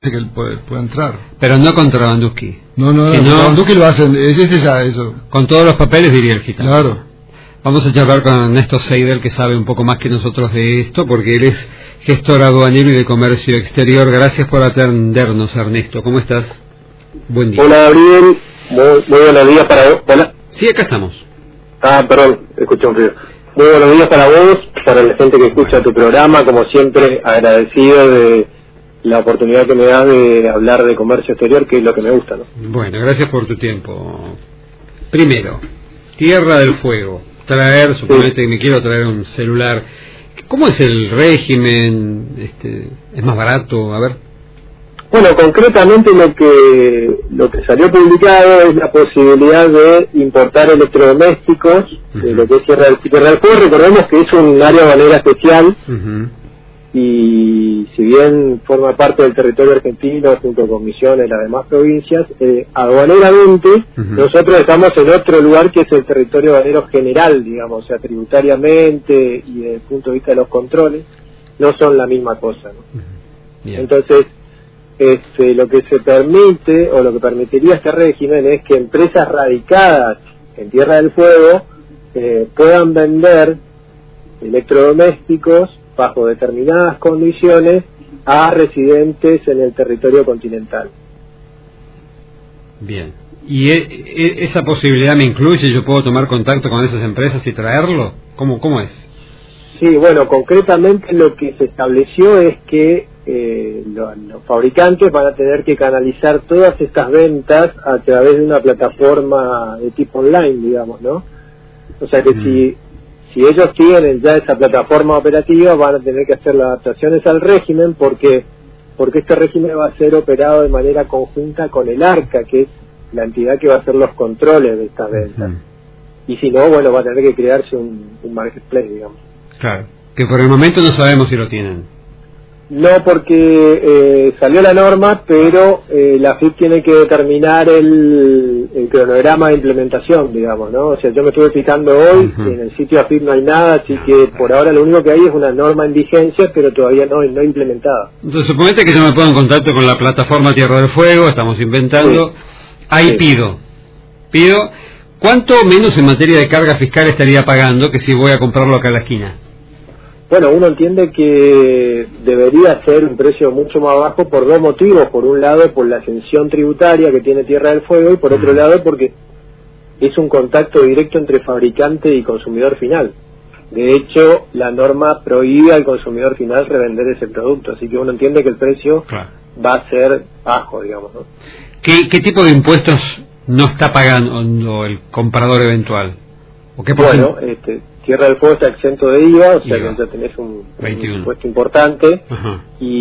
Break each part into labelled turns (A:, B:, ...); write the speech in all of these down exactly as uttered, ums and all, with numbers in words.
A: que él puede, puede entrar.
B: Pero no contra Bandusky.
A: No, no,
B: si
A: no,
B: no,
A: Bandusky lo hacen, es, es esa, eso.
B: Con todos los papeles diría el gitano.
A: Claro.
B: Vamos a charlar con Ernesto Seidel, que sabe un poco más que nosotros de esto, porque él es gestor aduanero y de comercio exterior. Gracias por atendernos, Ernesto. ¿Cómo estás? Buen día.
C: Hola, Gabriel. Muy, muy buenos días para vos. ¿Hola?
B: Sí, acá estamos.
C: Ah, perdón, escuché un ruido. Muy buenos días para vos, para la gente que escucha tu programa. Como siempre, agradecido de la oportunidad que me das de hablar de comercio exterior, que es lo que me gusta, ¿no?
B: Bueno, gracias por tu tiempo. Primero, Tierra del Fuego. Traer, suponete que me quiero traer un celular. ¿Cómo es el régimen? Este, ¿Es más barato? A ver.
C: Bueno, concretamente lo que lo que salió publicado es la posibilidad de importar electrodomésticos uh-huh. de lo que es Tierra del, Tierra del Fuego. Recordemos que es un área aduanera especial uh-huh. y si bien forma parte del territorio argentino junto con Misiones y las demás provincias, eh, aduaneramente uh-huh. nosotros estamos en otro lugar que es el territorio aduanero general, digamos, o sea, tributariamente y desde el punto de vista de los controles, no son la misma cosa, ¿no? Uh-huh. Yeah. Entonces, Este, lo que se permite o lo que permitiría este régimen es que empresas radicadas en Tierra del Fuego eh, puedan vender electrodomésticos bajo determinadas condiciones a residentes en el territorio continental.
B: Bien. ¿Y e, e, esa posibilidad me incluye? ¿Yo puedo tomar contacto con esas empresas y traerlo? ¿Cómo, cómo es?
C: Sí, bueno, concretamente lo que se estableció es que Eh, los, los fabricantes van a tener que canalizar todas estas ventas a través de una plataforma de tipo online, digamos, ¿no? O sea que mm. si si ellos tienen ya esa plataforma operativa, van a tener que hacer las adaptaciones al régimen, porque porque este régimen va a ser operado de manera conjunta con el ARCA, que es la entidad que va a hacer los controles de estas ventas. Mm. Y si no, bueno, va a tener que crearse un, un marketplace, digamos.
B: Claro, que por el momento no sabemos si lo tienen.
C: No, porque eh, salió la norma, pero eh, la A F I P tiene que determinar el, el cronograma de implementación, digamos, ¿no? O sea, yo me estuve fijando hoy, uh-huh. en el sitio A F I P no hay nada, así que por ahora lo único que hay es una norma en vigencia, pero todavía no, no implementada.
B: Entonces, suponete que yo me pongo en contacto con la plataforma Tierra del Fuego, estamos inventando, sí. ahí sí. pido, pido, ¿cuánto menos en materia de carga fiscal estaría pagando que si voy a comprarlo acá en la esquina?
C: Bueno, uno entiende que debería ser un precio mucho más bajo por dos motivos. Por un lado, por la ascensión tributaria que tiene Tierra del Fuego, y por otro uh-huh. lado, porque es un contacto directo entre fabricante y consumidor final. De hecho, la norma prohíbe al consumidor final revender ese producto, así que uno entiende que el precio claro. va a ser bajo, digamos, ¿no?
B: ¿Qué, qué tipo de impuestos no está pagando el comprador eventual? ¿O qué por
C: bueno, este... Tierra del Fuego está exento de I V A, o sea I V A. Que ya tenés un, un impuesto importante. Ajá.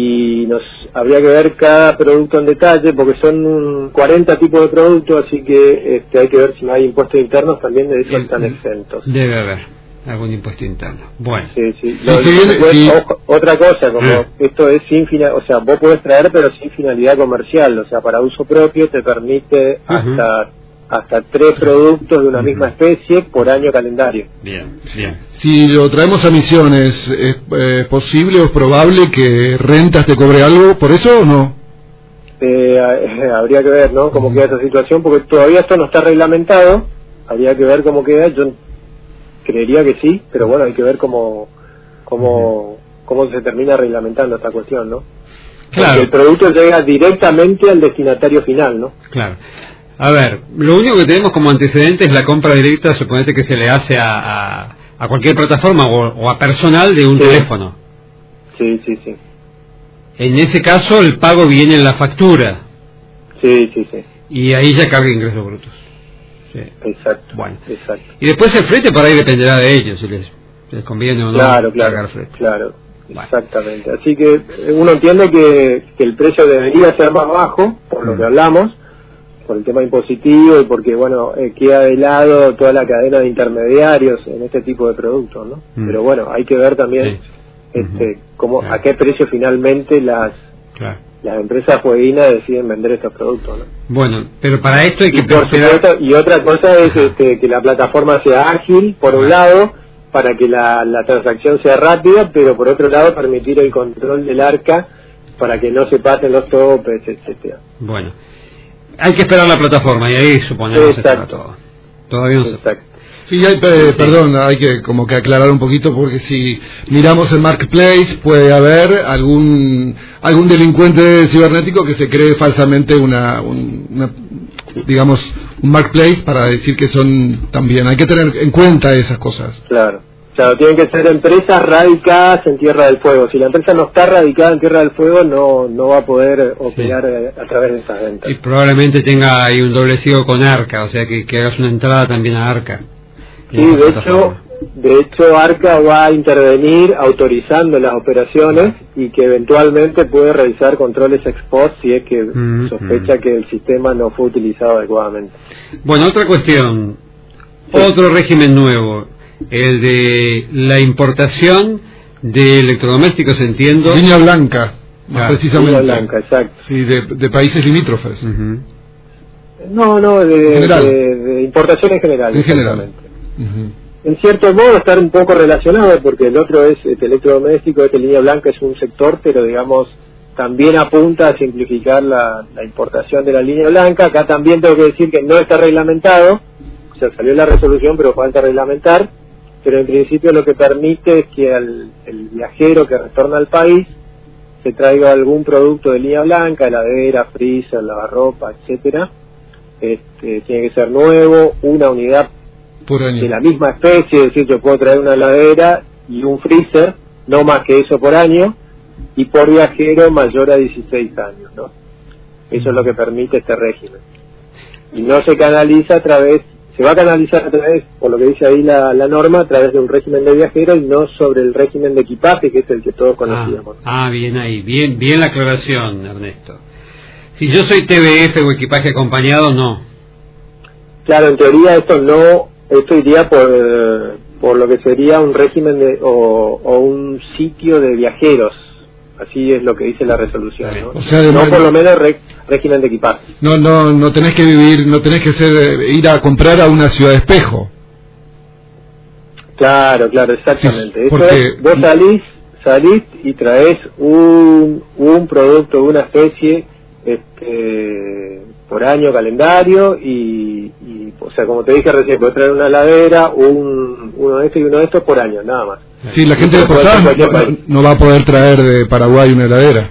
C: Y nos habría que ver cada producto en detalle, porque son cuarenta tipos de productos, así que este, hay que ver si no hay impuestos internos también, de eso están exentos.
B: Debe haber algún impuesto interno. Bueno.
C: Sí, sí. Lo, sí, sí, después, sí. Ojo, otra cosa, como ah. esto es sin final, o sea, vos podés traer, pero sin finalidad comercial, o sea, para uso propio te permite uh-huh. hasta... hasta tres productos de una uh-huh. misma especie por año calendario.
B: Bien, bien.
A: Si lo traemos a Misiones, ¿es eh, posible o es probable que Rentas te cobre algo por eso o no?
C: Eh, eh, habría que ver, ¿no? Cómo uh-huh. queda esa situación, porque todavía esto no está reglamentado. Habría que ver cómo queda. Yo creería que sí, pero bueno, hay que ver cómo cómo uh-huh. cómo se termina reglamentando esta cuestión, ¿no? Claro. Porque el producto llega directamente al destinatario final, ¿no?
B: Claro. A ver, lo único que tenemos como antecedente es la compra directa, suponete que se le hace a, a, a cualquier plataforma o, o a personal de un
C: sí.
B: teléfono.
C: Sí, sí, sí.
B: En ese caso el pago viene en la factura.
C: Sí, sí, sí.
B: Y ahí ya carga ingresos brutos.
C: Sí. Exacto.
B: Bueno.
C: Exacto.
B: Y después el flete por ahí dependerá de ellos, si les, si les conviene o no
C: claro, claro,
B: pagar flete.
C: Claro, bueno. Exactamente. Así que uno entiende que, que el precio debería ser más bajo, por lo mm. que hablamos, por el tema impositivo y porque, bueno, eh, queda de lado toda la cadena de intermediarios en este tipo de productos, ¿no? Mm. Pero bueno, hay que ver también sí. este uh-huh. cómo, claro. a qué precio finalmente las claro. las empresas jueguinas deciden vender estos productos, ¿no?
B: Bueno, pero para esto hay que...
C: Y, por supuesto, y otra cosa es este, que la plataforma sea ágil, por un lado, para que la, la transacción sea rápida, pero por otro lado permitir el control del ARCA para que no se pasen los topes, etcétera.
B: Bueno, hay que esperar la plataforma y ahí suponemos que está todo. Todavía no se...
C: Exacto.
A: Sí, hay, eh, sí, perdón, hay que como que aclarar un poquito, porque si miramos el marketplace puede haber algún algún delincuente cibernético que se cree falsamente una, un, una digamos un marketplace para decir que son también. Hay que tener en cuenta esas cosas.
C: Claro, claro, tienen que ser empresas radicadas en Tierra del Fuego. Si la empresa no está radicada en Tierra del Fuego, no no va a poder operar sí. a través de esas ventas.
B: Y probablemente tenga ahí un doble ciego con Arca, o sea que, que hagas una entrada también a Arca.
C: Sí, de hecho, de hecho Arca va a intervenir autorizando las operaciones y que eventualmente puede realizar controles ex post si es que mm-hmm. sospecha que el sistema no fue utilizado adecuadamente.
B: Bueno, otra cuestión, sí. Otro régimen nuevo, el de la importación de electrodomésticos, entiendo.
A: Línea blanca, más
C: ah,
A: precisamente.
C: Línea blanca, exacto.
A: Sí, de, de países limítrofes.
C: Uh-huh. No, no, de, de, de importación en general.
A: En general.
C: Uh-huh. En cierto modo estar un poco relacionado, porque el otro es este electrodoméstico, este línea blanca es un sector, pero digamos también apunta a simplificar la, la importación de la línea blanca. Acá también tengo que decir que no está reglamentado, o sea, salió la resolución pero falta reglamentar, pero en principio lo que permite es que al el viajero que retorna al país se traiga algún producto de línea blanca, heladera, freezer, lavarropa, etcétera. Este, tiene que ser nuevo, una unidad
A: por año
C: de la misma especie, es decir, yo puedo traer una heladera y un freezer, no más que eso por año, y por viajero mayor a dieciséis años, ¿no? Eso es lo que permite este régimen. Y no se canaliza a través, se va a canalizar a través, por lo que dice ahí la, la norma, a través de un régimen de viajero y no sobre el régimen de equipaje, que es el que todos conocíamos.
B: Ah, ah bien ahí, bien, bien la aclaración, Ernesto. Si yo soy T B F o equipaje acompañado, no.
C: Claro, en teoría esto no... Esto iría por, por lo que sería un régimen de, o, o un sitio de viajeros, así es lo que dice la resolución, ¿no?
A: O sea,
C: no por lo menos re, régimen de equipaje.
A: No, no, no tenés que vivir, no tenés que ser ir a comprar a una ciudad espejo.
C: Claro, claro, exactamente.
A: Sí,
C: Eso
A: porque...
C: es, vos salís, salís y traes un, un producto de una especie, este, por año calendario y, y, o sea, como te dije recién, puedes traer una heladera, un, uno de estos y uno de estos por año, nada más.
A: Sí, la gente de Posadas no, no, no va a poder traer de Paraguay una heladera.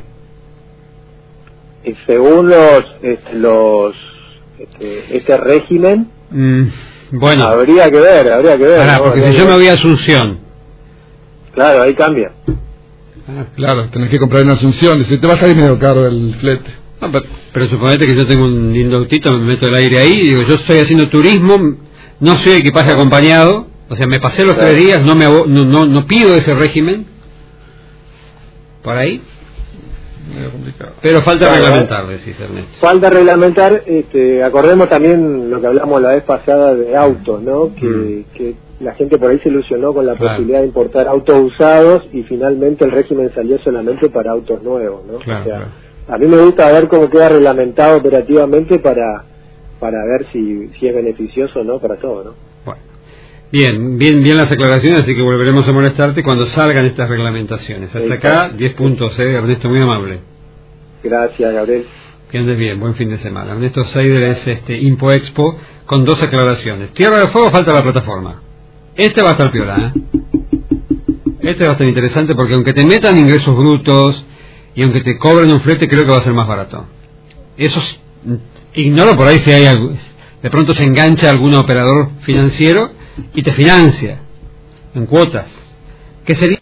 C: Y según los, este, los, este, este régimen,
B: mm, bueno,
C: habría que ver, habría que ver.
B: Pará,
C: ¿no?
B: porque
C: habría
B: si yo me voy a Asunción.
C: Claro, ahí cambia.
A: Ah, claro, tenés que comprar en Asunción, si te va a salir medio caro el flete.
B: No, pero, pero suponete que yo tengo un lindo autito, me meto el aire ahí y digo, yo estoy haciendo turismo, no soy equipaje acompañado, o sea, me pasé los claro. tres días, no me no, no, no pido ese régimen, por ahí,
A: medio complicado.
B: Pero falta
C: claro,
B: reglamentar, decís Ernesto.
C: Falta reglamentar, este, acordemos también lo que hablamos la vez pasada de autos, ¿no? Que, mm. que la gente por ahí se ilusionó con la claro. posibilidad de importar autos usados y finalmente el régimen salió solamente para autos nuevos, ¿no?
B: Claro,
C: o sea,
B: claro.
C: A mí me gusta ver cómo queda reglamentado operativamente para para ver si, si es beneficioso o no para todo, ¿no?
B: Bueno, bien, bien, bien las aclaraciones, así que volveremos a molestarte cuando salgan estas reglamentaciones. Hasta acá, diez puntos, ¿eh? Ernesto, muy amable.
C: Gracias, Gabriel.
B: Que andes bien, buen fin de semana. Ernesto Seider es este Impo Expo con dos aclaraciones. Tierra del Fuego, falta la plataforma. Este va a estar piola, ¿eh? Este va a estar interesante porque aunque te metan ingresos brutos y aunque te cobren un flete, creo que va a ser más barato. Eso ignoro por ahí si hay algo, de pronto se engancha algún operador financiero y te financia en cuotas. ¿Qué sería?